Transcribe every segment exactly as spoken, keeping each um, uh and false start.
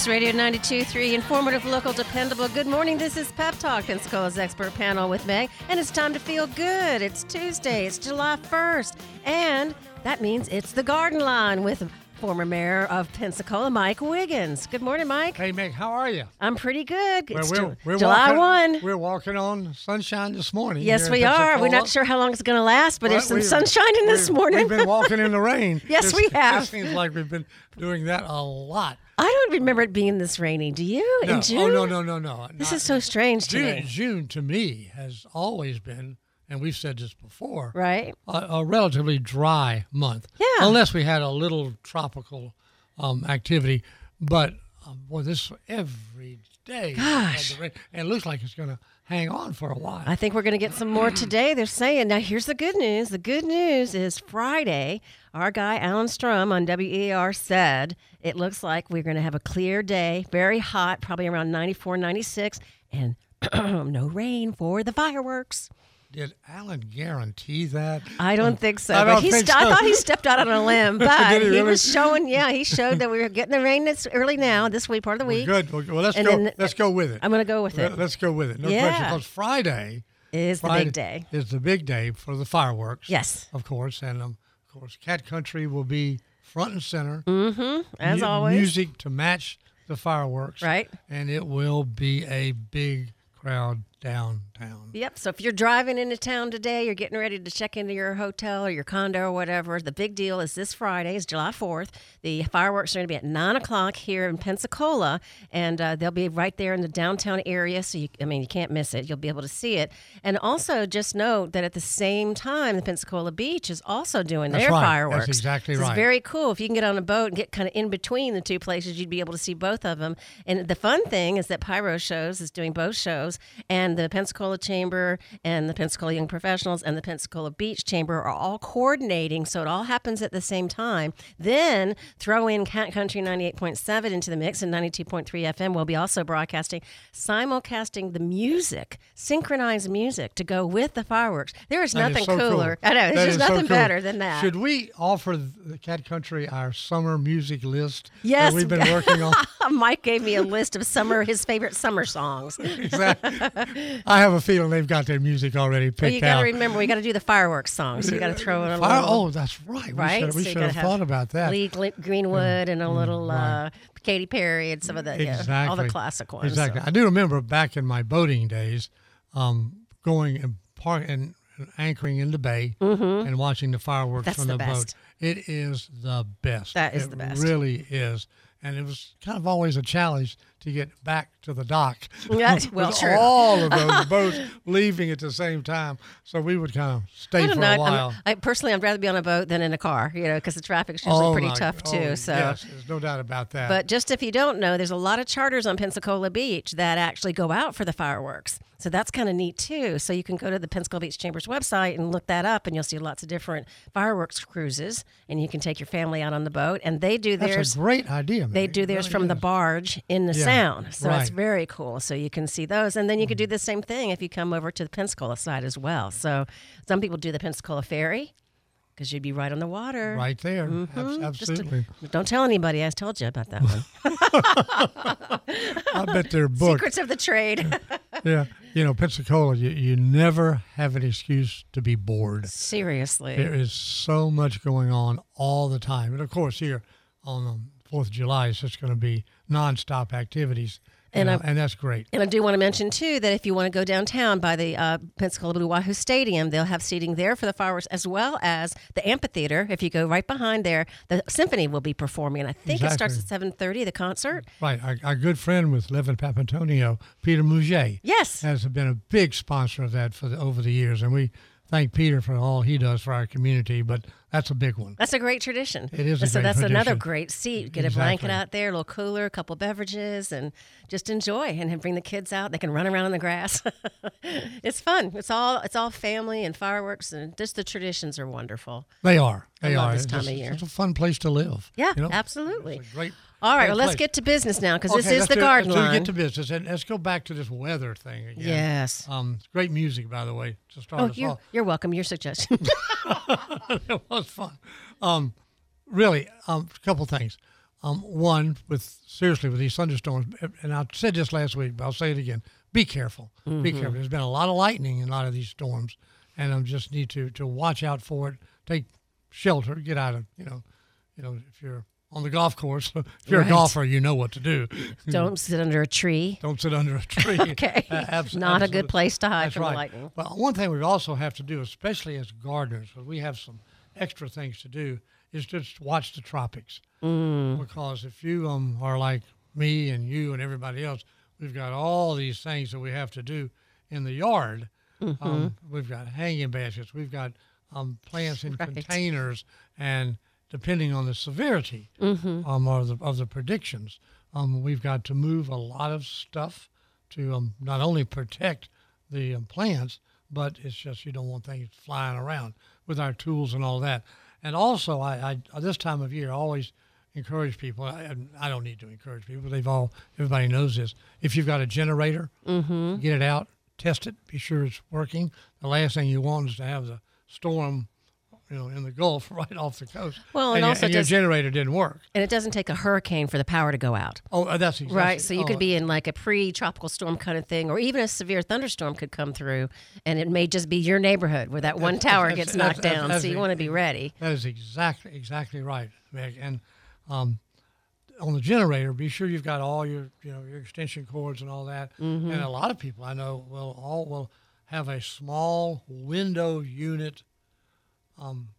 Radio ninety-two point three, informative, local, dependable. Good morning. This is Pep Talk, Pensacola's expert panel with Meg, and it's time to feel good. It's Tuesday. It's July first, and that means it's the Garden Line with former mayor of Pensacola, Mike Wiggins. Good morning, Mike. Hey, Meg, how are you? I'm pretty good. Well, it's we're, Ju- we're July walking, first. We're walking on sunshine this morning. Yes, here we in are. Pensacola. We're not sure how long it's going to last, but Well, there's some we- sunshine in this we've- morning. We've been walking in the rain. Yes, This- we have. It seems like we've been doing that a lot. I don't remember it being this rainy. Do you? No. In June? Oh, no, no, no, no. This Not- is so strange to June, me. June, to me, has always been, and we've said this before, Right? a, a relatively dry month. Yeah. Unless we had a little tropical um, activity. But, um, boy, this every day. Gosh. And it looks like it's going to hang on for a while. I think we're going to get some more today. They're saying, now here's the good news. The good news is Friday, our guy Alan Strum on W E R said it looks like we're going to have a clear day, very hot, probably around ninety-four, ninety-six, and no rain for the fireworks. Did Alan guarantee that? I don't think so. I but don't he think st- I so. thought he stepped out on a limb, but Did he he, really? was showing, yeah, he showed that we were getting the rain this early now, this week, part of the Well, week. good. Well, well, let's And go. then- let's go with it. I'm going to go with it. Let's go with it. No Yeah. question. Because Friday Is the Friday big day. is the big day for the fireworks. Yes. Of course, and um, of course, Cat Country will be front and center. Mm-hmm, as Mu- always. Music to match the fireworks. Right. And it will be a big crowd downtown. Yep. So if you're driving into town today, you're getting ready to check into your hotel or your condo or whatever, the big deal is this Friday, is July fourth. The fireworks are going to be at nine o'clock here in Pensacola, and uh, they'll be right there in the downtown area. So, you, I mean, you can't miss it. You'll be able to see it. And also just note that at the same time, the Pensacola Beach is also doing That's their right. That's fireworks. exactly So right. It's very cool. If you can get on a boat and get kind of in between the two places, you'd be able to see both of them. And the fun thing is that Pyro Shows is doing both shows, and the Pensacola Chamber and the Pensacola Young Professionals and the Pensacola Beach Chamber are all coordinating, so it all happens at the same time. Then throw in Cat Country ninety-eight point seven into the mix, and ninety-two point three F M will be also broadcasting, simulcasting the music, synchronized music to go with the fireworks. There is That nothing is so cooler. Cool. I know, there's That just is so nothing cool. better than that. Should we offer the Cat Country our summer music list Yes. that we've been working on? Mike gave me a list of summer his favorite summer songs. Exactly. I have a feeling they've got their music already picked Well, you got out. to remember, we got to do the fireworks songs. So you got to throw in a Fire- little. oh, that's right. Right? We should, we So you should gotta have thought about that. Lee Gl- Greenwood and a little right. uh, Katy Perry and some of the yeah, Exactly. all the classic ones. Exactly. So. I do remember back in my boating days, um, going and park and anchoring in the bay and watching the fireworks Mm-hmm. That's from the the, boat. best. It is the best. That is it the best. Really is. And it was kind of always a challenge to get back to the dock. Yeah, with well, true. all of those boats leaving at the same time. So we would kind of stay I for don't know. a I'm- while. I personally, I'd rather be on a boat than in a car, you know, because the traffic's usually Oh, pretty my- tough oh, too. So. yes, there's no doubt about that. But just if you don't know, there's a lot of charters on Pensacola Beach that actually go out for the fireworks. So that's kind of neat too. So you can go to the Pensacola Beach Chamber's website and look that up, and you'll see lots of different fireworks cruises, and you can take your family out on the boat. And they do That's theirs. a great idea, man. They do It theirs really from the is. barge in the Yeah, sound. So it's right. very cool. So you can see those. And then you could do the same thing if you come over to the Pensacola side as well. So some people do the Pensacola Ferry because you'd be right on the water. Right there. Abs- Mm-hmm. Just to- absolutely. don't tell anybody. I told you about that one. I bet they're booked. Secrets of the trade. Yeah. You know, Pensacola, you, you never have an excuse to be bored. Seriously. There is so much going on all the time. And of course, here on the fourth of July, it's just going to be nonstop activities. And And, I- and that's great. And I do want to mention, too, that if you want to go downtown by the uh, Pensacola Blue Wahoo Stadium, they'll have seating there for the fireworks, as well as the amphitheater. If you go right behind there, the symphony will be performing. And I think it starts Exactly. at seven thirty, the concert. Right. Our, our good friend with Levin Papantonio, Peter Mouget, Yes. has been a big sponsor of that for the, over the years. And we thank Peter for all he does for our community. But that's a big one. That's a great tradition. It is a And so great that's another tradition. great seat. Get a blanket Exactly. out there, a little cooler, a couple beverages, and just enjoy. And then bring the kids out. They can run around in the grass. It's fun. It's all it's all family and fireworks, and just the traditions are wonderful. They are. They love are. this It's time just- of year. It's a fun place to live. Yeah, you know? absolutely. It's a great. All right, great well, let's place. get to business now, because this Okay, is let's the do- Garden let's do Line. Get to business, and let's go back to this weather thing again. Yes. Um, great music, by the way, to start Oh, us you're, off. you're welcome. Your suggestion. It was fun. Um, really, um, a couple things. Um, one, with seriously with these thunderstorms, and I said this last week, but I'll say it again: be careful. Mm-hmm. Be careful. There's been a lot of lightning in a lot of these storms, and I just need to to watch out for it. Take shelter. Get out of you know, you know if you're on the golf course. If you're right. a golfer, you know what to do. Don't sit under a tree. Don't sit under a tree. Okay. Uh, abs- Not absolutely. a good place to hide That's from right. the lightning. Well, one thing we also have to do, especially as gardeners, because we have some extra things to do, is just watch the tropics. Mm. Because if you um are like me and you and everybody else, we've got all these things that we have to do in the yard. Mm-hmm. Um, we've got hanging baskets. We've got um, plants in right. containers, and depending on the severity mm-hmm. um, of, the, of the predictions, um, we've got to move a lot of stuff to um, not only protect the um, plants, but it's just you don't want things flying around with our tools and all that. And also, I, I this time of year, I always encourage people. I, I don't need to encourage people. They've all, everybody knows this. If you've got a generator, mm-hmm. get it out, test it, be sure it's working. The last thing you want is to have the storm, you know, in the Gulf right off the coast. Well, and, and also your, and your does, generator didn't work. And it doesn't take a hurricane for the power to go out. Oh, that's exactly right. So you oh, could be in like a pre-tropical storm kind of thing, or even a severe thunderstorm could come through, and it may just be your neighborhood where that one that's, tower that's, gets that's, knocked that's, down. that's, so you want to be ready. That is exactly exactly right, Meg. And um, on the generator, be sure you've got all your you know your extension cords and all that. Mm-hmm. And a lot of people I know will all will have a small window unit um,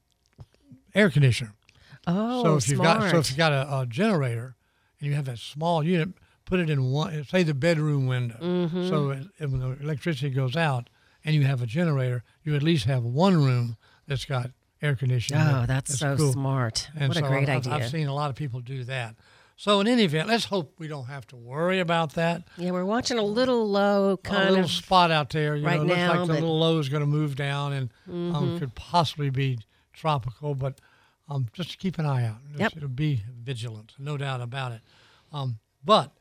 air conditioner. Oh, so if you've smart. got so if you've got a, a generator and you have that small unit, put it in one, say the bedroom window. Mm-hmm. So it, it, when the electricity goes out and you have a generator, you at least have one room that's got air conditioning. Oh, that, that's, that's so cool. smart. And what so a great I've, idea. I've seen a lot of people do that. So in any event, let's hope we don't have to worry about that. Yeah, we're watching a little low kind a little of spot out there. You right know, it looks now, like the but- little low is going to move down and Mm-hmm. um, could possibly be tropical, but um, just keep an eye out. Yep. Just be vigilant, no doubt about it. Um, but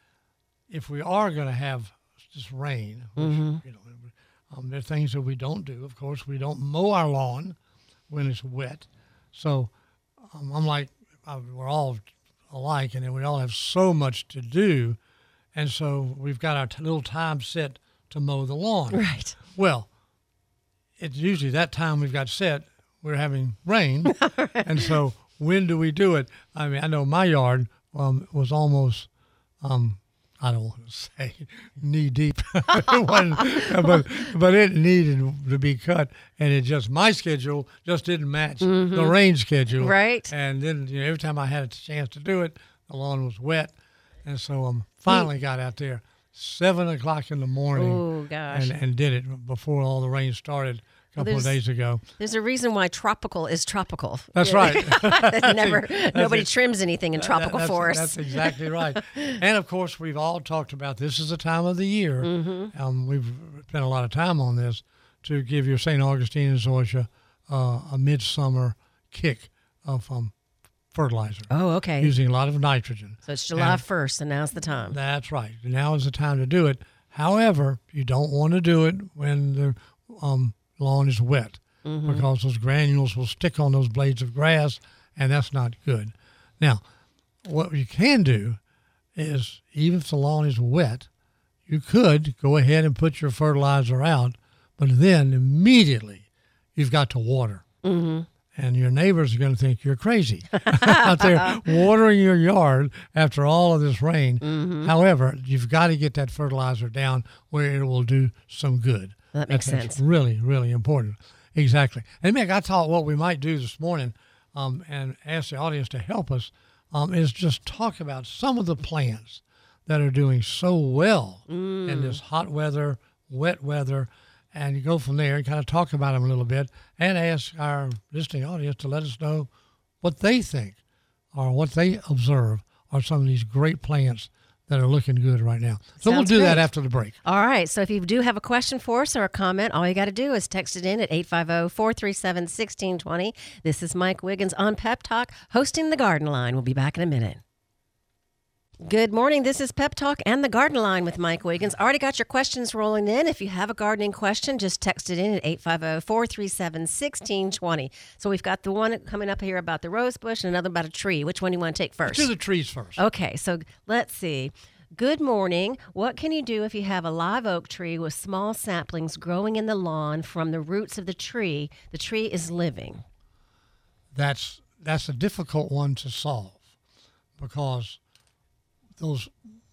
if we are going to have this rain, which, Mm-hmm. you know, um, there are things that we don't do. Of course, we don't mow our lawn when it's wet. So um, I'm like, uh, we're all alike, and we all have so much to do, and so we've got our t- little time set to mow the lawn. Right. Well, it's usually that time we've got set. We're having rain, right. And so when do we do it? I mean, I know my yard um, was almost, um, I don't want to say knee deep, it wasn't, but but it needed to be cut, and it just my schedule just didn't match mm-hmm. the rain schedule. Right. And then you know, every time I had a chance to do it, the lawn was wet, and so um finally got out there seven o'clock in the morning. Oh gosh. And, and did it before all the rain started a couple Well, of days ago. There's a reason why tropical is tropical. That's right. Never, That's nobody it. trims anything in tropical That- that's, forests. That's exactly right. And of course, we've all talked about this is the time of the year. Mm-hmm. Um, we've spent a lot of time on this to give your Saint Augustine and Zoysia uh, a midsummer kick of um, fertilizer. Oh, okay. Using a lot of nitrogen. So it's July And first, and now's the time. That's right. Now is the time to do it. However, you don't want to do it when the um, lawn is wet. Mm-hmm. Because those granules will stick on those blades of grass, and that's not good. Now, what you can do is, even if the lawn is wet, you could go ahead and put your fertilizer out, but then immediately you've got to water. Mm-hmm. And your neighbors are going to think you're crazy out there watering your yard after all of this rain. Mm-hmm. However, you've got to get that fertilizer down where it will do some good. That makes that's, sense. That's really, really important. Exactly. And Meg, I thought what we might do this morning um, and ask the audience to help us um, is just talk about some of the plants that are doing so well mm. in this hot weather, wet weather, and you go from there and kind of talk about them a little bit and ask our listening audience to let us know what they think or what they observe are some of these great plants that are looking good right now. So Sounds we'll do great. that after the break. All right. So if you do have a question for us or a comment, all you got to do is text it in at eight five zero, four three seven, one six two zero. This is Mike Wiggins on Pep Talk, hosting the Garden Line. We'll be back in a minute. Good morning. This is Pep Talk and the Garden Line with Mike Wiggins. Already got your questions rolling in. If you have a gardening question, just text it in at eight five zero, four three seven, one six two zero. So we've got the one coming up here about the rose bush and another about a tree. Which one do you want to take first? Do the trees first. Okay, so let's see. Good morning. What can you do if you have a live oak tree with small saplings growing in the lawn from the roots of the tree? The tree is living. That's that's a difficult one to solve because those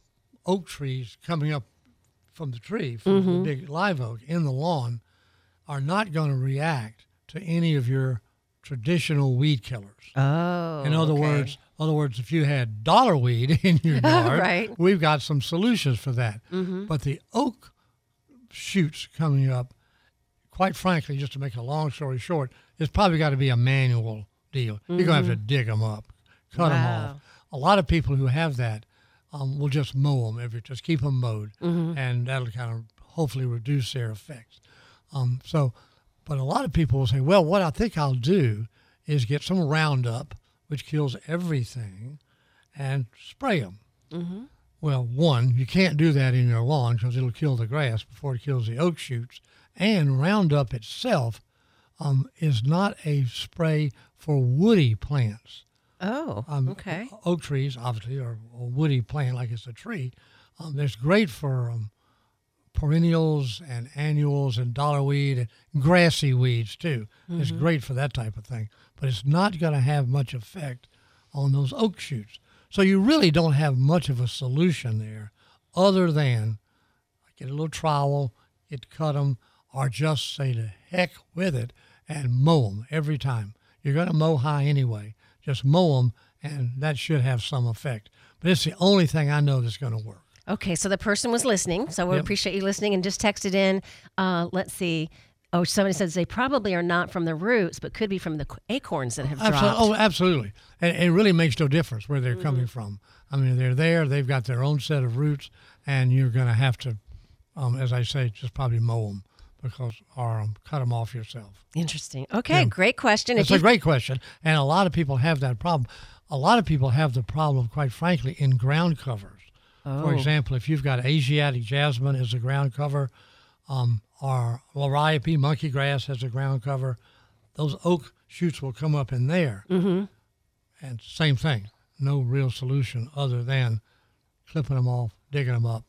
oak trees coming up from the tree, from mm-hmm. the big live oak in the lawn, are not going to react to any of your traditional weed killers. Oh, in other okay. words, other words, if you had dollarweed in your yard, right. we've got some solutions for that. Mm-hmm. But the oak shoots coming up, quite frankly, just to make a long story short, it's probably got to be a manual deal. Mm-hmm. You're going to have to dig them up, cut wow. them off. A lot of people who have that um, will just mow them, every, just keep them mowed, mm-hmm. and that'll kind of hopefully reduce their effects. Um, so, but a lot of people will say, well, what I think I'll do is get some Roundup, which kills everything, and spray them. Mm-hmm. Well, one, you can't do that in your lawn because it'll kill the grass before it kills the oak shoots. And Roundup itself um, is not a spray for woody plants. Oh, um, okay. Oak trees, obviously, are a woody plant like it's a tree. Um, it's great for um, perennials and annuals and dollarweed and grassy weeds, too. Mm-hmm. It's great for that type of thing. But it's not going to have much effect on those oak shoots. So you really don't have much of a solution there other than get a little trowel, get cut them, or just say to heck with it and mow them every time. You're going to mow high anyway. Just mow them, and that should have some effect. But it's the only thing I know that's going to work. Okay, so the person was listening, so we Yep. appreciate you listening, and just texted in. Uh, let's see. Oh, somebody says they probably are not from the roots, but could be from the acorns that have Absolutely. dropped. Oh, absolutely. And it really makes no difference where they're Mm-hmm. coming from. I mean, they're there, they've got their own set of roots, and you're going to have to, um, as I say, just probably mow them because, or um, cut them off yourself. Interesting. Okay, Yeah. great question. It's If a you- great question, and a lot of people have that problem. A lot of people have the problem, quite frankly, in ground covers. Oh. For example, if you've got Asiatic jasmine as a ground cover, um, or Liriope monkey grass as a ground cover, those oak shoots will come up in there. Mm-hmm. And same thing, no real solution other than clipping them off, digging them up,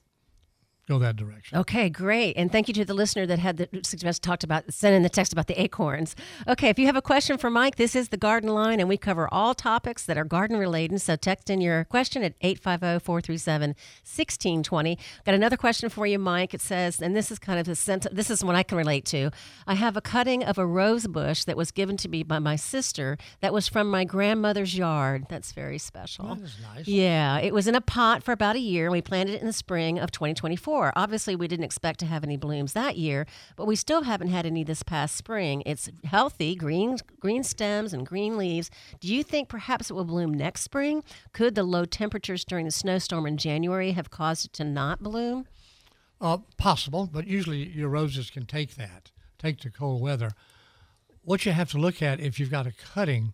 go that direction. Okay, great. And thank you to the listener that had the suggest talked about sending the text about the acorns. Okay, if you have a question for Mike, this is the Garden Line, and we cover all topics that are garden related. So text in your question at eight five zero, four three seven, one six two zero. Got another question for you, Mike. It says, and this is kind of the sense. This is one I can relate to. I have a cutting of a rose bush that was given to me by my sister. That was from my grandmother's yard. That's very special. That is nice. Yeah, it was in a pot for about a year, and we planted it in the spring of twenty twenty-four. Obviously, we didn't expect to have any blooms that year, but we still haven't had any this past spring. It's healthy, green green stems and green leaves. Do you think perhaps it will bloom next spring? Could the low temperatures during the snowstorm in January have caused it to not bloom? Uh, possible, but usually your roses can take that, take the cold weather. What you have to look at if you've got a cutting,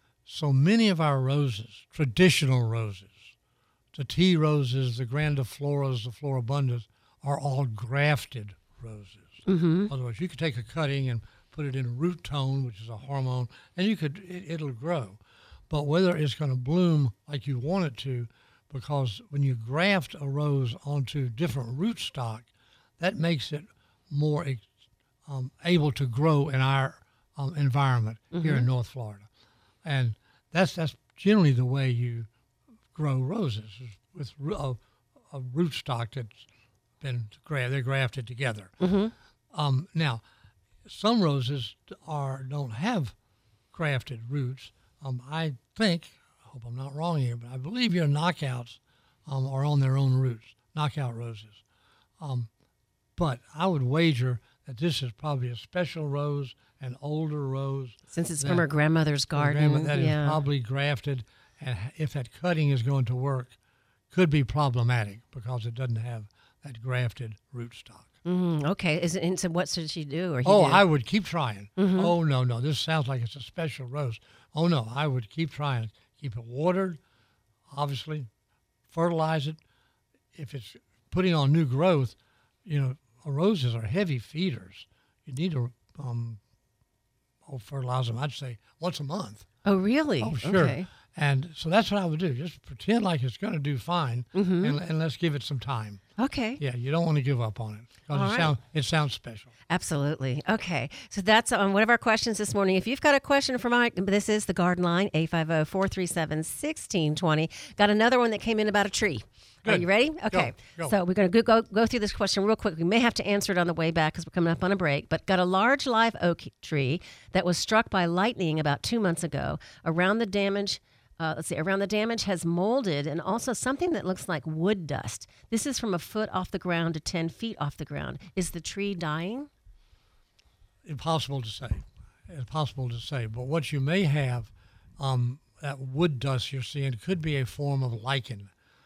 so many of our roses, traditional roses, the tea roses, the grandifloras, the floribundas, are all grafted roses. Mm-hmm. Otherwise, you could take a cutting and put it in a root tone, which is a hormone, and you could it, it'll grow. But whether it's going to bloom like you want it to, because when you graft a rose onto different rootstock, that makes it more um, able to grow in our um, environment mm-hmm. here in North Florida. And that's that's generally the way you grow roses, is with a, a rootstock that's been gra- they're grafted together. Mm-hmm. Um, now, some roses are don't have grafted roots. Um, I think, I hope I'm not wrong here, but I believe your knockouts um, are on their own roots, knockout roses. Um, but I would wager that this is probably a special rose, an older rose. Since it's that- from her grandmother's garden. grandma- that is yeah. probably grafted, and if that cutting is going to work, could be problematic because it doesn't have that grafted rootstock. Mm, okay. Is it, and so what should she do? Or he Oh, do? I would keep trying. Mhm. Oh, no, no, this sounds like it's a special rose. Oh, no, I would keep trying. Keep it watered, obviously, fertilize it. If it's putting on new growth, you know, roses are heavy feeders. You need to um, oh, fertilize them, I'd say, once a month. Oh, really? Oh, sure. Okay. And so that's what I would do. Just pretend like it's going to do fine, Mm-hmm. and, and let's give it some time. Okay. Yeah, you don't want to give up on it because All it, right. sound, it sounds special. Absolutely. Okay. So that's on one of our questions this morning. If you've got a question for Mike, this is the Garden Line, eight five zero, four three seven, one six two zero. Got another one that came in about a tree. Are Good. you ready? Okay. Go, go. So we're going to go, go through this question real quick. We may have to answer it on the way back because we're coming up on a break. But got a large live oak tree that was struck by lightning about two months ago. Around the damage, uh, let's see, around the damage has molded and also something that looks like wood dust. This is from a foot off the ground to ten feet off the ground. Is the tree dying? Impossible to say. Impossible to say. But what you may have, um, that wood dust you're seeing could be a form of lichen.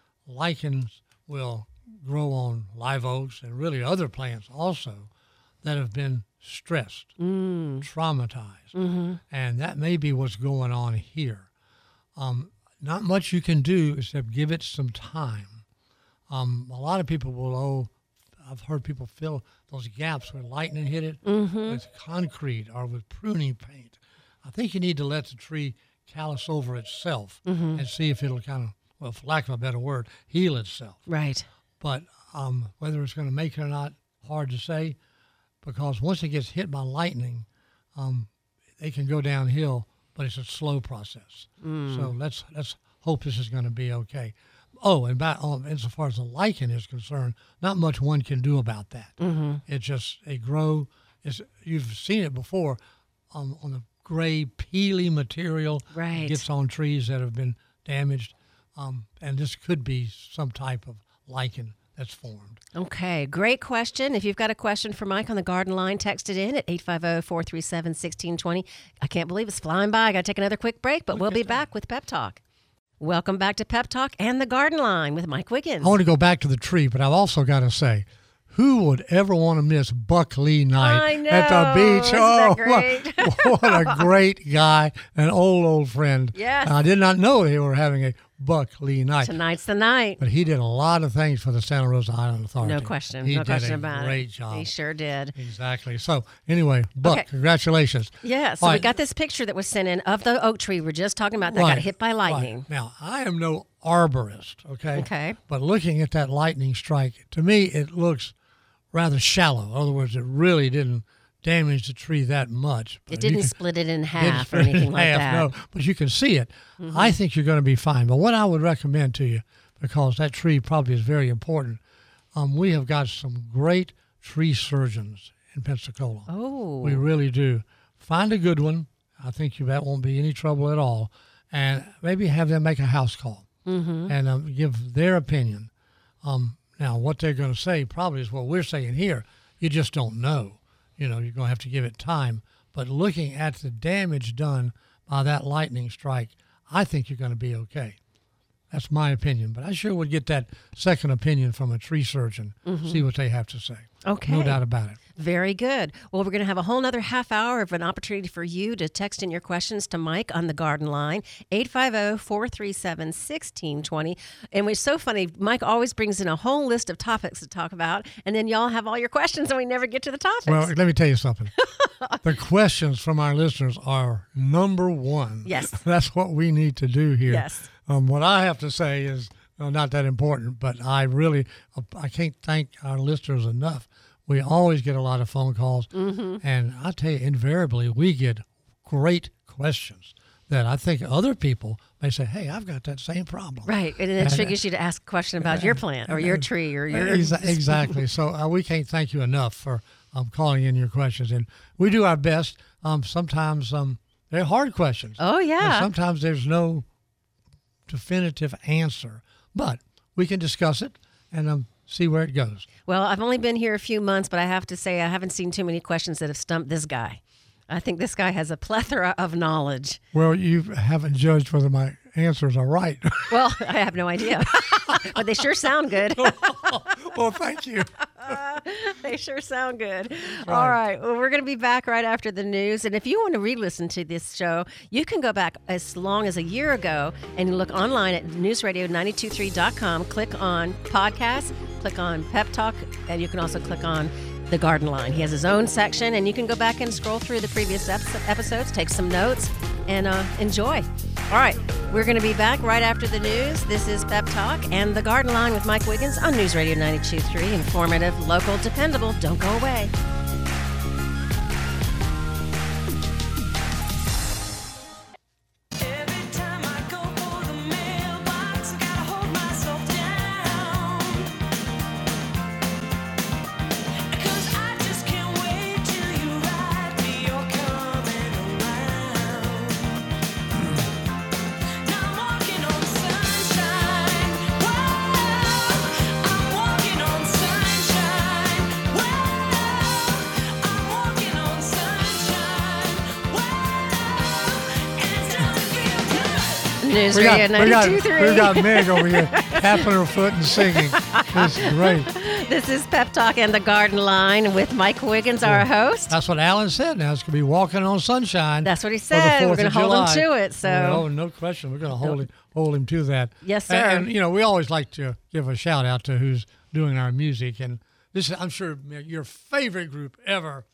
Lichens will grow on live oaks and really other plants also that have been stressed, Mm. traumatized. Mm-hmm. And that may be what's going on here. Um, not much you can do except give it some time. Um, a lot of people will, oh, I've heard people fill those gaps where lightning hit it Mm-hmm. with concrete or with pruning paint. I think you need to let the tree callus over itself Mm-hmm. and see if it'll kind of, well, for lack of a better word, heal itself. Right. But um, whether it's going to make it or not, hard to say, because once it gets hit by lightning, um, they can go downhill, but it's a slow process. Mm. So let's let's hope this is going to be okay. Oh, and by, um, insofar as the lichen is concerned, not much one can do about that. Mm-hmm. It just, they grow. It's, you've seen it before um, on the gray, peely material. Right. It gets on trees that have been damaged. Um, and this could be some type of lichen that's formed. Okay, great question. If you've got a question for Mike on the Garden Line, text it in at eight five zero, four three seven, one six two zero. I can't believe it's flying by. I got to take another quick break, but Look we'll at be that. back with Pep Talk. Welcome back to Pep Talk and the Garden Line with Mike Wiggins. I want to go back to the tree, but I've also got to say, who would ever want to miss Buck Lee night I know. at the beach? Isn't oh, that great? What, what a great guy, an old, old friend. Yes. I did not know they were having a Buck Lee night. Tonight's the night. But he did a lot of things for the Santa Rosa Island Authority. No question. He no did question a about great it. job. He sure did. Exactly. So anyway, Buck, Okay. congratulations. Yeah, so All we right. got this picture that was sent in of the oak tree we we're just talking about that got Right, hit by lightning. right. Now, I am no arborist, okay? Okay. But looking at that lightning strike, to me, it looks rather shallow. In other words, it really didn't damage the tree that much. But It you didn't can- split it in didn't half or split it in anything like half, that. No, but you can see it. I think you're going to be fine. But what I would recommend to you, because that tree probably is very important, um, we have got some great tree surgeons in Pensacola. Oh. We really do. Find a good one. I think you, that won't be any trouble at all. And maybe have them make a house call Mm-hmm. and um, give their opinion. Um, now, what they're going to say probably is what we're saying here. You just don't know. You know, you're going to have to give it time. But looking at the damage done by that lightning strike, I think you're going to be okay. That's my opinion. But I sure would get that second opinion from a tree surgeon, see what they have to say. Okay. No doubt about it. Very good. Well, we're going to have a whole nother half hour of an opportunity for you to text in your questions to Mike on the Garden Line, eight five zero, four three seven, one six two zero. And it's so funny, Mike always brings in a whole list of topics to talk about, and then y'all have all your questions and we never get to the topics. Well, let me tell you something. The questions from our listeners are number one. Yes. That's what we need to do here. Yes. Um, what I have to say is uh, not that important, but I really, uh, I can't thank our listeners enough. We always get a lot of phone calls, Mm-hmm. and I tell you, invariably, we get great questions that I think other people may say, hey, I've got that same problem. Right. And it And- triggers you to ask a question about your plant or your tree or your... Exa- Exactly. So uh, we can't thank you enough for um, calling in your questions. And we do our best. Um, sometimes um, they're hard questions. Oh, And yeah. sometimes there's no definitive answer. But we can discuss it and um, see where it goes. Well, I've only been here a few months, but I have to say I haven't seen too many questions that have stumped this guy. I think this guy has a plethora of knowledge. Well, you haven't judged whether my answers are right. Well, I have no idea, but they sure sound good. Well, thank you. They sure sound good. Right. All right. Well, we're going to be back right after the news. And if you want to re-listen to this show, you can go back as long as a year ago and look online at news radio nine two three dot com. Click on podcasts, click on Pep Talk, and you can also click on The Garden Line. He has his own section, and you can go back and scroll through the previous episodes, take some notes, and uh, enjoy. All right. We're going to be back right after the news. This is Pep Talk and The Garden Line with Mike Wiggins on News Radio ninety-two point three. Informative, local, dependable. Don't go away. News We Radio got, we, got, ninety-two point three. we got Meg over here tapping her foot and singing. This is great. This is Pep Talk and The Garden Line with Mike Wiggins, our host. That's what Alan said. Now it's going to be walking on sunshine. That's what he for the said. We're fourth going of to hold him July. to it. So, Well, no question. We're going to hold him, hold him to that. Yes, sir. And, and, you know, we always like to give a shout out to who's doing our music. And this is, I'm sure, your favorite group ever.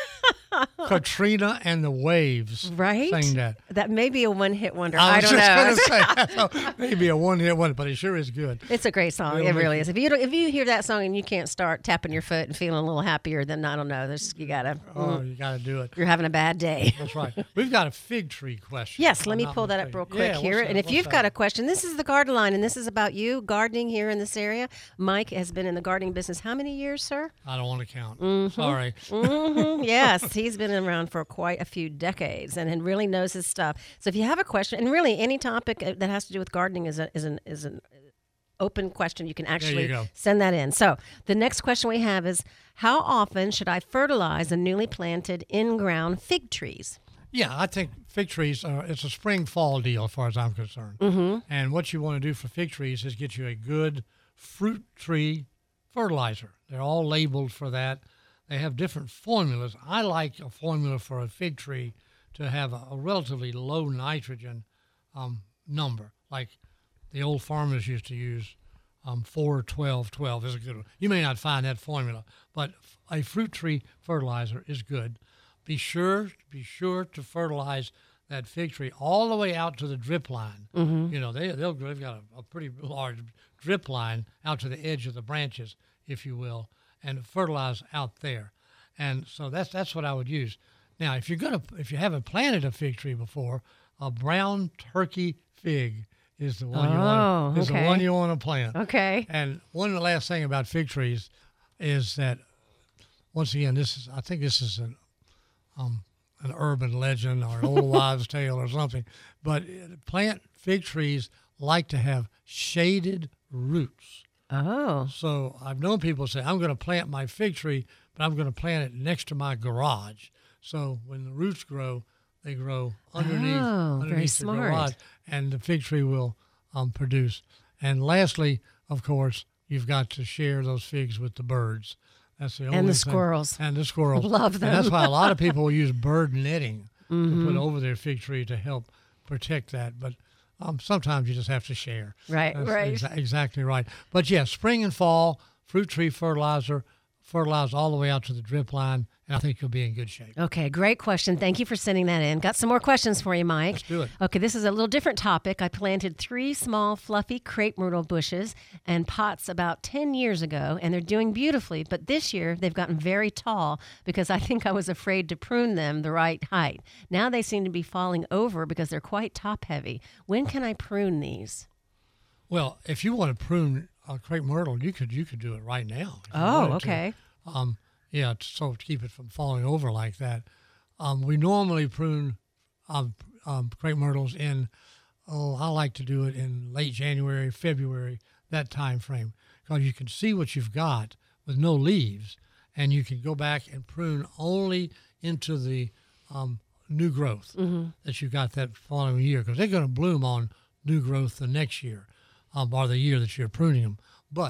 Katrina and the Waves. Right? Sang that. That may be a one-hit wonder. I I, was don't know. just going to say, maybe a one-hit wonder, but it sure is good. It's a great song. It'll It make really you- is. If you don't, if you hear that song and you can't start tapping your foot and feeling a little happier, then I don't know. There's, you gotta. Oh, mm, you got to do it. you're having a bad day. That's right. We've got a fig tree question. Yes, if let I'm me not pull that up mistaken. real quick Yeah, here. what's And that? if What's you've that? got a question, this is the Garden Line, and this is about you gardening here in this area. Mike has been in the gardening business how many years, sir? I don't want to count. Mm-hmm. Sorry. hmm Yes, he's been around for quite a few decades and, and really knows his stuff. So if you have a question, and really any topic uh, that has to do with gardening is a, is an is an open question. You can actually go. send that in. So the next question we have is, how often should I fertilize the newly planted in-ground fig trees? Yeah, I think fig trees, are, it's a spring fall deal as far as I'm concerned. Mm-hmm. And what you want to do for fig trees is get you a good fruit tree fertilizer. They're all labeled for that. They have different formulas. I like a formula for a fig tree to have a, a relatively low nitrogen um, number, like the old farmers used to use. Um, four, twelve, twelve is a good one. You may not find that formula, but a fruit tree fertilizer is good. Be sure, be sure to fertilize that fig tree all the way out to the drip line. Mm-hmm. You know, they, they'll, they've got a, a pretty large drip line out to the edge of the branches, if you will, and fertilize out there. And so that's that's what I would use. Now, if you're gonna, if you haven't planted a fig tree before, a brown turkey fig is the one you want. Oh, Is okay. the one you want to plant. Okay. And one of the last thing about fig trees is that, once again, this is I think this is an um, an urban legend or an old wives' tale or something, but uh, plant fig trees like to have shaded roots. Oh. So I've known people say, I'm going to plant my fig tree, but I'm going to plant it next to my garage. So when the roots grow, they grow underneath, Oh, very underneath the smart. garage, and the fig tree will um, produce. And lastly, of course, you've got to share those figs with the birds. That's the only And the thing. squirrels. And the squirrels. Love And that's them. why a lot of people will use bird netting Mm-hmm. to put over their fig tree to help protect that. But um, sometimes you just have to share. Right, That's right. exa- exactly right. But yes, spring and fall, fruit tree fertilizer, fertilize all the way out to the drip line, and I think you'll be in good shape. Okay, great question. Thank you for sending that in. Got some more questions for you, Mike. Let's do it. Okay, this is a little different topic. I planted three small, fluffy crepe myrtle bushes and pots about ten years ago, and they're doing beautifully. But this year, they've gotten very tall because I think I was afraid to prune them the right height. Now they seem to be falling over because they're quite top-heavy. When can I prune these? Well, if you want to prune uh, crepe myrtle, you could you could do it right now. if you Oh, wanted to. okay. Um, yeah, t- so to keep it from falling over like that. Um, we normally prune um, um, crepe myrtles in, oh, I like to do it in late January, February, that time frame, because you can see what you've got with no leaves, and you can go back and prune only into the um, new growth Mm-hmm. that you got that following year, because they're going to bloom on new growth the next year, um, or the year that you're pruning them. But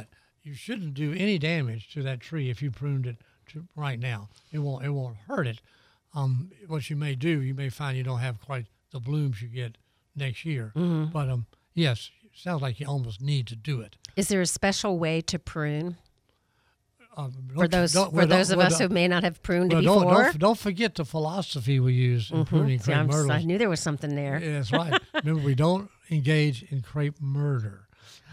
you shouldn't do any damage to that tree if you pruned it to right now. It won't it won't hurt it. Um, what you may do, you may find you don't have quite the blooms you get next year. Mm-hmm. But um, yes, it sounds like you almost need to do it. Is there a special way to prune Um, for those don't- for well, those don't- of well, us who may not have pruned well, before? don't, don't, don't forget the philosophy we use in pruning See, crepe I'm just- myrtles. I knew there was something there. Yeah, that's right. Remember, we don't engage in crepe murder.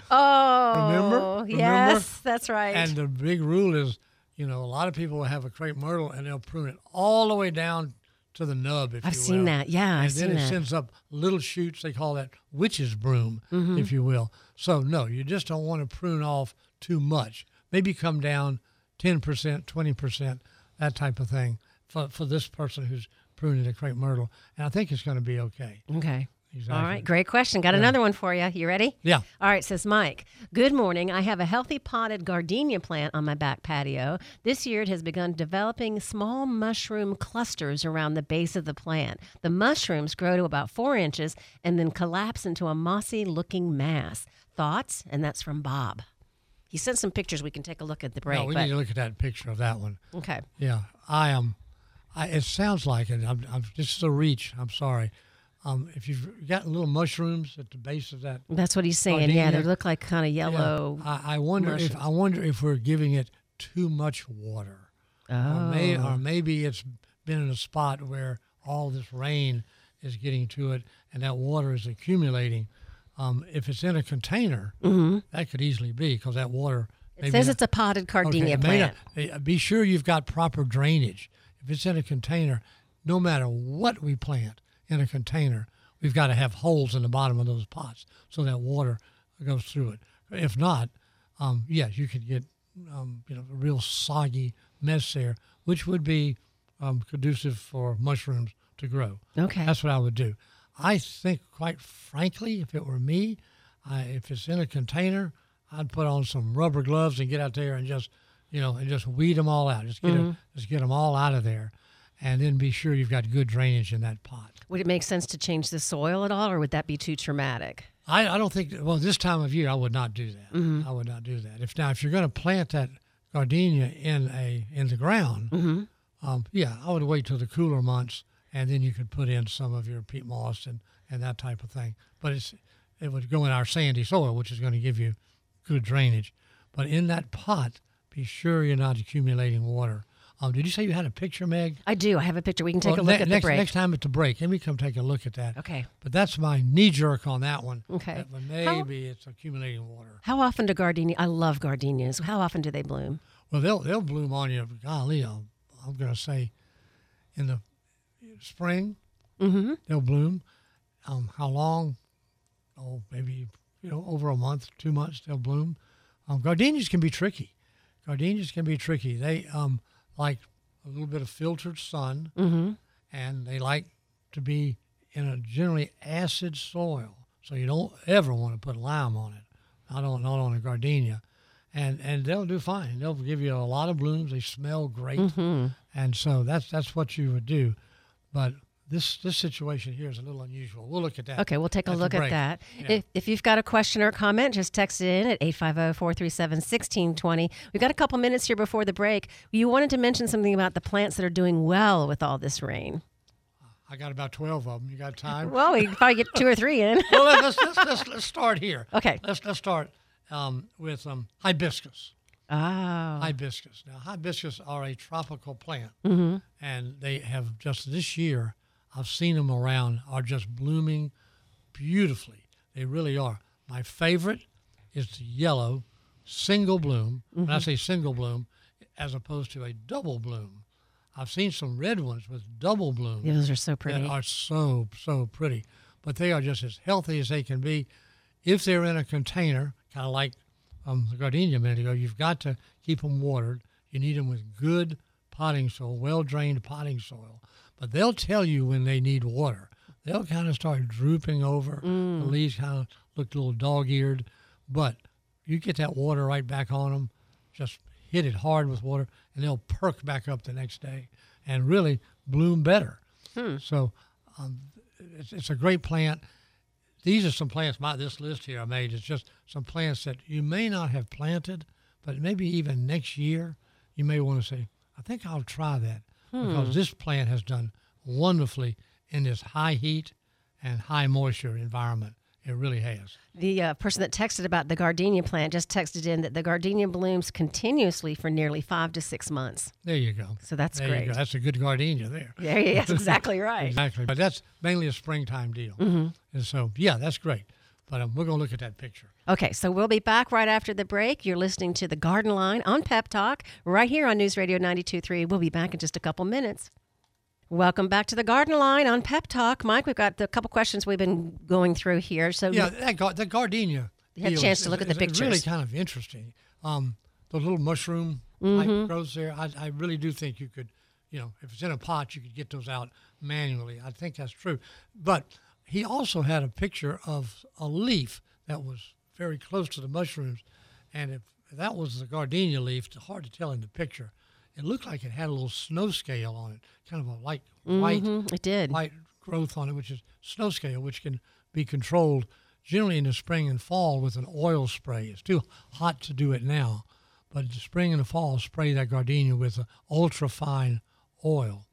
Oh, Remember? yes, Remember? that's right. And the big rule is, you know, a lot of people will have a crepe myrtle and they'll prune it all the way down to the nub, if I've you will. seen that. Yeah, and I've then seen it that. sends up little shoots. They call that witch's broom, Mm-hmm. if you will. So, no, you just don't want to prune off too much. Maybe come down ten percent, twenty percent, that type of thing for, for this person who's pruning a crepe myrtle. And I think it's going to be okay. Okay. Exactly. All right, great question. Got another one for you. You ready? Yeah. All right, says Mike. Good morning. I have a healthy potted gardenia plant on my back patio. This year it has begun developing small mushroom clusters around the base of the plant. The mushrooms grow to about four inches and then collapse into a mossy looking mass. Thoughts? And that's from Bob. He sent some pictures. We can take a look at the break. No, we but, need to look at that picture of that one. okay. Yeah, I am. Um, I, it sounds like it. I'm, I'm just a reach. I'm sorry. Um, if you've got little mushrooms at the base of that, That's what he's saying. Yeah, they gardenia, look like kind of yellow. yeah, I, I wonder if mushrooms. I wonder if we're giving it too much water, Oh. or, may, or maybe it's been in a spot where all this rain is getting to it and that water is accumulating. Um, if it's in a container, that could easily be because that water. Mm-hmm. It says it's a potted gardenia it may plant. not- uh, be sure you've got proper drainage. If it's in a container, no matter what we plant in a container, we've got to have holes in the bottom of those pots so that water goes through it. If not, um, yes, you could get um, you know a real soggy mess there, which would be um, conducive for mushrooms to grow. Okay. That's what I would do. I think, quite frankly, if it were me, I, if it's in a container, I'd put on some rubber gloves and get out there and just, you know, and just weed them all out. Just get them, just get them all out of there, and then be sure you've got good drainage in that pot. Would it make sense to change the soil at all, or would that be too traumatic? I, I don't think. Well, this time of year, I would not do that. Mm-hmm. I would not do that. If now, if you're going to plant that gardenia in a in the ground, Mm-hmm. um, yeah, I would wait till the cooler months, and then you could put in some of your peat moss and, and that type of thing. But it's it would go in our sandy soil, which is going to give you good drainage. But in that pot, be sure you're not accumulating water. Um, did you say you had a picture, Meg? I do. I have a picture. We can take Well, a look ne- at next, the break. Next time at the break, let me come take a look at that. Okay. But that's my knee jerk on that one. Okay. That one How- maybe it's accumulating water. How often do gardenia? I love gardenias. How often do they bloom? Well, they'll they'll bloom on you. Golly, I'll, I'm going to say, in the spring, Mm-hmm. they'll bloom. Um, how long? Oh, maybe you know over a month, two months they'll bloom. Um, gardenias can be tricky. Gardenias can be tricky. They um like a little bit of filtered sun, Mm-hmm. and they like to be in a generally acid soil. So you don't ever want to put lime on it. Not on not on a gardenia. And and they'll do fine. They'll give you a lot of blooms. They smell great. Mm-hmm. And so that's that's what you would do. But this this situation here is a little unusual. We'll look at that. Okay, we'll take a at the look at break. that. Yeah. If, if you've got a question or comment, just text it in at eight five zero, four three seven, one six two zero. We've got a couple minutes here before the break. You wanted to mention something about the plants that are doing well with all this rain. I got about twelve of them. You got time? Well, we can probably get two or three in. well, let's, let's, let's, let's start here. Okay. Let's, let's start um, with um, hibiscus. Oh. Hibiscus. Now, hibiscus are a tropical plant, Mm-hmm. and they have just this year, I've seen them around, are just blooming beautifully. They really are. My favorite is the yellow single bloom. When I say single bloom, as opposed to a double bloom. I've seen some red ones with double blooms Those are so pretty. that are so, so pretty. But they are just as healthy as they can be. If they're in a container, kind of like um, the gardenia a minute ago, you've got to keep them watered. You need them with good potting soil, well-drained potting soil. But they'll tell you when they need water. They'll kind of start drooping over. Mm. The leaves kind of look a little dog-eared. But you get that water right back on them, just hit it hard with water, and they'll perk back up the next day and really bloom better. Hmm. So um, it's, it's a great plant. These are some plants, my this list here I made is just some plants that you may not have planted, but maybe even next year, you may want to say, I think I'll try that Hmm. because this plant has done wonderfully in this high heat and high moisture environment. It really has. The uh, person that texted about the gardenia plant just texted in that the gardenia blooms continuously for nearly five to six months. There you go. So that's there great. You go. That's a good gardenia there. Yeah, yeah, that's exactly right. Exactly. But that's mainly a springtime deal. Mm-hmm. And so, yeah, that's great. But um, we're going to look at that picture. Okay, so we'll be back right after the break. You're listening to The Garden Line on Pep Talk right here on News Radio ninety-two point three. We'll be back in just a couple minutes. Welcome back to The Garden Line on Pep Talk. Mike, we've got a couple questions we've been going through here. So Yeah, that gar- the gardenia. You had a deal chance is- to look is- at the is really pictures. kind of interesting. Um, those little mushroom Mm-hmm. type growths there, I, I really do think you could, you know, if it's in a pot, you could get those out manually. I think that's true. But he also had a picture of a leaf that was very close to the mushrooms. And if that was the gardenia leaf, it's hard to tell in the picture. It looked like it had a little snow scale on it, kind of a light white Mhm, it did. white growth on it, which is snow scale, which can be controlled generally in the spring and fall with an oil spray. It's too hot to do it now, but in the spring and the fall, spray that gardenia with an ultra-fine oil.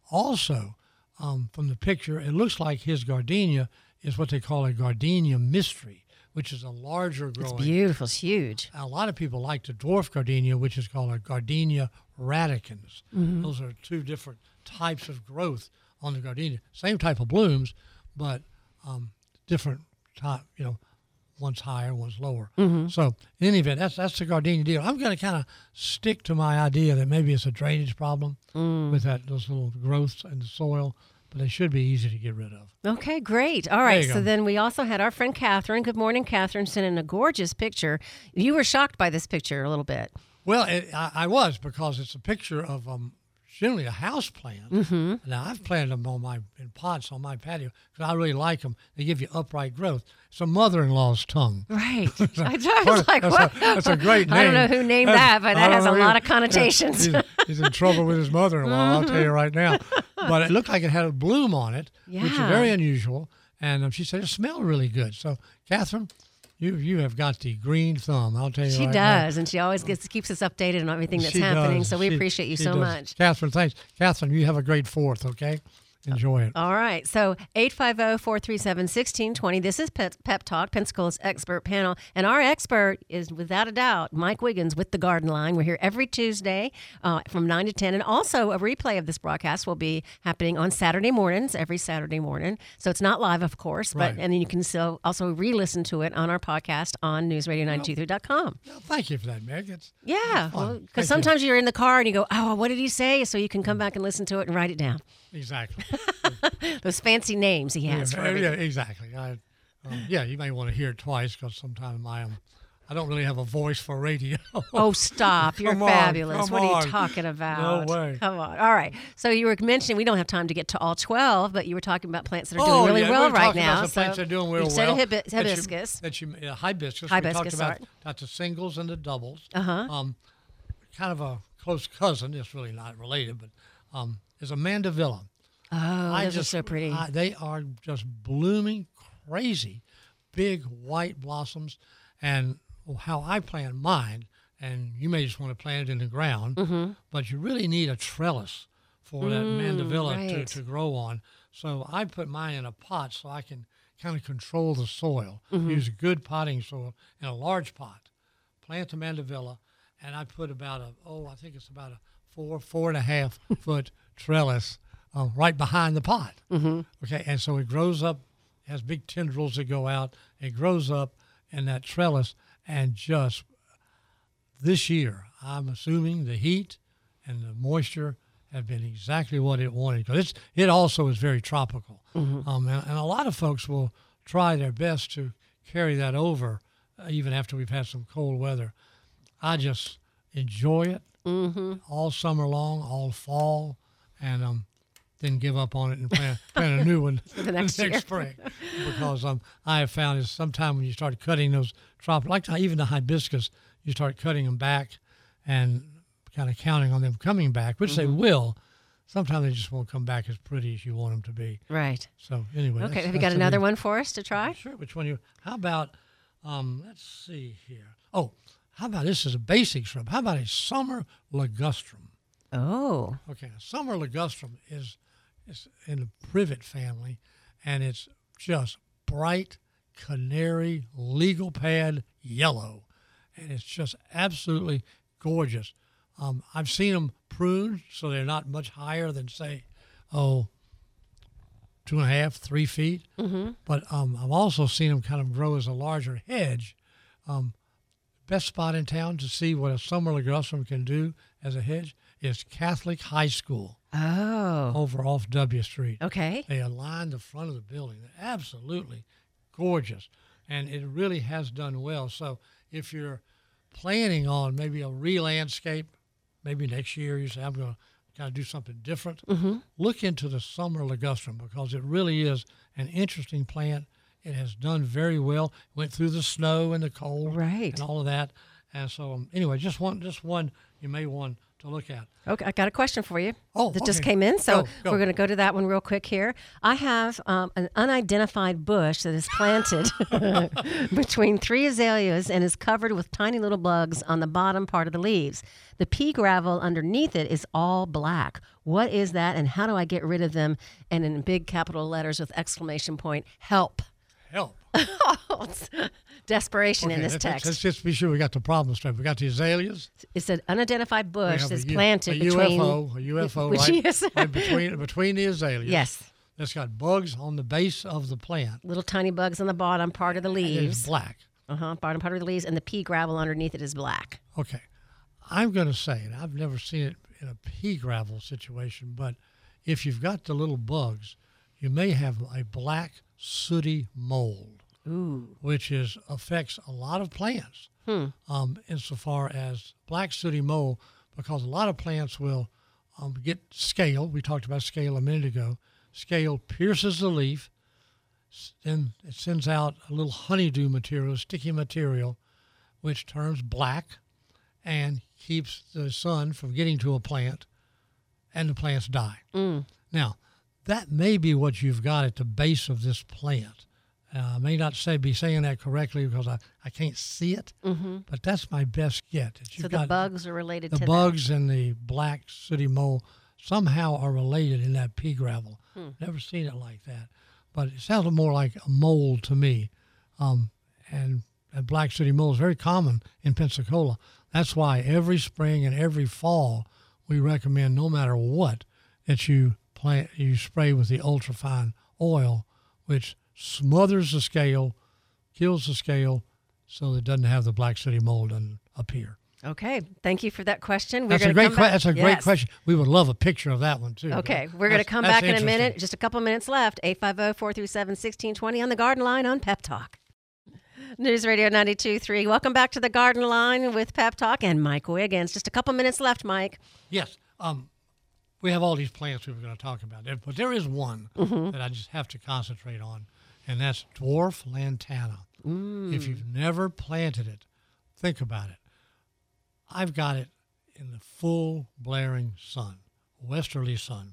Also, um, from the picture, it looks like his gardenia is what they call a gardenia mystery, which is a larger It's growing. beautiful. It's huge. A lot of people like the dwarf gardenia, which is called a Gardenia radicans. Mm-hmm. Those are two different types of growth on the gardenia. Same type of blooms, but um, different type. You know, one's higher, one's lower. Mm-hmm. So in any event, that's that's the gardenia deal. I'm going to kind of stick to my idea that maybe it's a drainage problem Mm. with that those little growths in the soil, but they should be easy to get rid of. Okay, great. All right. you So go. then we also had our friend Catherine. Good morning, Catherine, sent in a gorgeous picture. You were shocked by this picture a little bit. Well, it, I, I was because it's a picture of um, generally a house plant. Mm-hmm. Now I've planted them on my in pots on my patio because I really like them. They give you upright growth. It's a mother-in-law's tongue. Right. I was like, that's, what? a, that's a great name. I don't know who named That's- that, but I that don't has a know lot either. of connotations. he's, he's in trouble with his mother-in-law. I'll tell you right now. But it looked like it had a bloom on it, which is Yeah. very unusual. And um, she said it smelled really good. So, Catherine, you you have got the green thumb. I'll tell you. She right now. does, and she always gets keeps us updated on everything that's She happening. does. So we She- appreciate you she so does. much. Catherine, thanks. Catherine, you have a great fourth, okay? Enjoy it. All right. So eight five zero, four three seven, one six two zero. This is Pep, Pep Talk, Pensacola's expert panel. And our expert is, without a doubt, Mike Wiggins with The Garden Line. We're here every Tuesday uh, from nine to ten. And also a replay of this broadcast will be happening on Saturday mornings, every Saturday morning. So it's not live, of course, but Right. and then you can still also re-listen to it on our podcast on news radio nine two three dot com. Well, thank you for that, Meg. It's, Yeah, fun. because Thank you. sometimes you're in the car and you go, oh, what did he say? So you can come back and listen to it and write it down. exactly. Those fancy names he has for yeah, everything. yeah, exactly. I, um, yeah, you may want to hear it twice because sometimes I am. I don't really have a voice for radio. Oh, stop. You're Come on, fabulous. come What are you on. talking about? way. Come on. All right. So you were mentioning, we don't have time to get to all twelve, but you were talking about plants that are doing Oh, really yeah, well we're right talking now. About the plants so that are doing real you said well. hibi- that you- hibiscus. That you, uh, hibiscus. Hibiscus, We talked about sorry. that's the singles and the doubles. Uh-huh. Um, kind of a close cousin. It's really not related, but um, is a mandevilla. Oh, I those just, are so pretty. I, they are just blooming crazy, big white blossoms, and how I plant mine. And you may just want to plant it in the ground, Mm-hmm. but you really need a trellis for that mandevilla Mm, right. to, to grow on. So I put mine in a pot so I can kind of control the soil. Mm-hmm. Use good potting soil in a large pot. Plant the mandevilla, and I put about a oh I think it's about a four four and a half foot trellis uh, right behind the pot. Mm-hmm. Okay, and so it grows up, has big tendrils that go out. It grows up in that trellis, and just this year, I'm assuming the heat and the moisture have been exactly what it wanted. Because it's it also is very tropical, Mm-hmm. um, and, and a lot of folks will try their best to carry that over, uh, even after we've had some cold weather. I just enjoy it Mm-hmm. all summer long, all fall, and um, then give up on it and plant, plant a new one the next year. spring. Because um, I have found is sometime when you start cutting those tropical, like even the hibiscus, you start cutting them back and kind of counting on them coming back, which they will. Sometimes they just won't come back as pretty as you want them to be. Right. So anyway, Okay. that's- Have you that's got the another reason. one for us to try? Sure. Which one you? How about? Um, let's see here. Oh, how about this is a basic shrub? How about a summer ligustrum? Oh. Okay, a summer ligustrum is, is in the privet family, and it's just bright canary legal pad yellow, and it's just absolutely gorgeous. Um, I've seen them pruned, so they're not much higher than, say, oh, two and a half, three feet. Mm-hmm. But um, I've also seen them kind of grow as a larger hedge. Um, best spot in town to see what a summer ligustrum can do as a hedge is Catholic High School. Oh. Over off W Street. Okay. They align the front of the building. They're absolutely gorgeous, and it really has done well. So if you're planning on maybe a re-landscape, maybe next year you say, I'm going to kind of do something different, Mm-hmm. look into the summer ligustrum because it really is an interesting plant. It has done very well. Went through the snow and the cold Right. and all of that. And so um, anyway, just one, just one you may want to look at. Okay, I got a question for you. Oh, that just okay. came in, so Go, go. we're going to go to that one real quick here. I have um, an unidentified bush that is planted between three azaleas and is covered with tiny little bugs on the bottom part of the leaves. The pea gravel underneath it is all black. What is that, and how do I get rid of them? And in big capital letters with exclamation point, help. Help. Desperation in Okay, this let's, text. Let's just be sure we got the problem straight. We got the azaleas. It's an unidentified We bush have that's a U- planted a between U F O, a U F O, Which right, is- right between between the azaleas. Yes. That's got bugs on the base of the plant. Little tiny bugs on the bottom part of the And it's leaves. black. Uh-huh. Bottom part of the leaves, and the pea gravel underneath it is black. Okay. I'm going to say, and I've never seen it in a pea gravel situation, but if you've got the little bugs, you may have a black sooty mold, Ooh. which is affects a lot of plants. Hmm. Um, insofar as black sooty mold, because a lot of plants will um, get scale. We talked about scale a minute ago. Scale pierces the leaf, s- then it sends out a little honeydew material, sticky material, which turns black and keeps the sun from getting to a plant, and the plants die. Mm. Now, that may be what you've got at the base of this plant. Uh, I may not say be saying that correctly because I, I can't see it, Mm-hmm. but that's my best get. that So you've the got bugs are related the to bugs and the black sooty mold somehow are related in that pea gravel. Hmm. Never seen it like that, but it sounded more like a mold to me. Um, and that black sooty mold is very common in Pensacola. That's why every spring and every fall we recommend, no matter what, that you plant you spray with the ultrafine oil, which smothers the scale, kills the scale, so that it doesn't have the black sooty mold and appear. that. Okay. Thank you for that question. We're That's a gonna great come que- back- That's a great Yes. question. We would love a picture of that one too. Okay. That- We're going to that's- come that's back in a interesting. minute. Just a couple minutes left. eight five zero, four three seven, one six two zero on the Garden Line on Pep Talk. News Radio ninety-two point three. Welcome back to the Garden Line with Pep Talk and Mike Wiggins. Just a couple minutes left, Mike. Yes. Um, we have all these plants we were going to talk about, there, but there is one Mm-hmm. that I just have to concentrate on, and that's dwarf lantana. Mm. If you've never planted it, think about it. I've got it in the full blaring sun, westerly sun,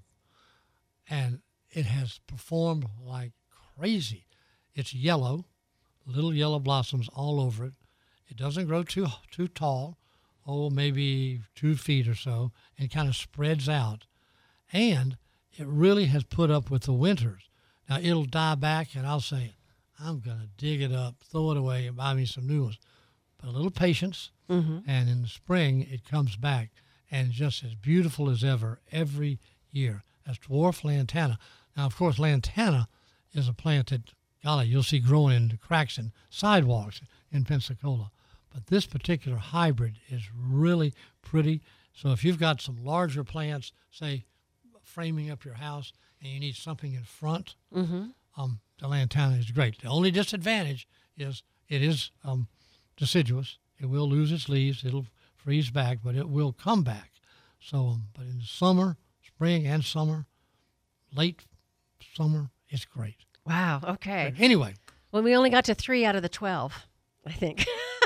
and it has performed like crazy. It's yellow, little yellow blossoms all over it. It doesn't grow too too tall, oh, maybe two feet or so, and kind of spreads out. And it really has put up with the winters. Now, it'll die back, and I'll say, I'm going to dig it up, throw it away, and buy me some new ones. But a little patience, Mm-hmm. and in the spring, it comes back, and just as beautiful as ever every year. That's dwarf lantana. Now, of course, lantana is a plant that, golly, you'll see growing in the cracks and sidewalks in Pensacola. But this particular hybrid is really pretty. So if you've got some larger plants, say, framing up your house, and you need something in front, Mm-hmm. um, the lantana is great. The only disadvantage is it is um, deciduous. It will lose its leaves. It'll freeze back, but it will come back. So, um, but in the summer, spring and summer, late summer, it's great. Wow. Okay. But anyway, Well, we only got to three out of the twelve, I think.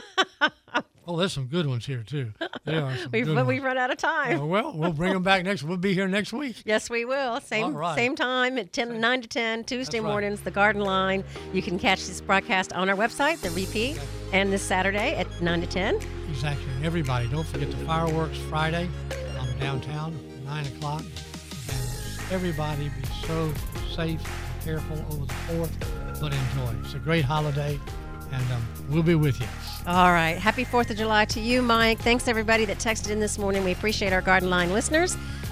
oh, there's some good ones here too. There are some we've, good ones. we've run out of time. Oh, well, we'll bring them back next. We'll be here next week. Yes, we will. Same All right. same time at ten, nine to ten, Tuesday That's right. mornings, the Garden Line. You can catch this broadcast on our website, the repeat, and this Saturday at nine to ten. Exactly. And everybody, don't forget the fireworks Friday um, downtown, nine o'clock. And everybody be so safe and careful over the fourth, but enjoy. It's a great holiday, and um, we'll be with you. All right. Happy fourth of July to you, Mike. Thanks, everybody that texted in this morning. We appreciate our Garden Line listeners.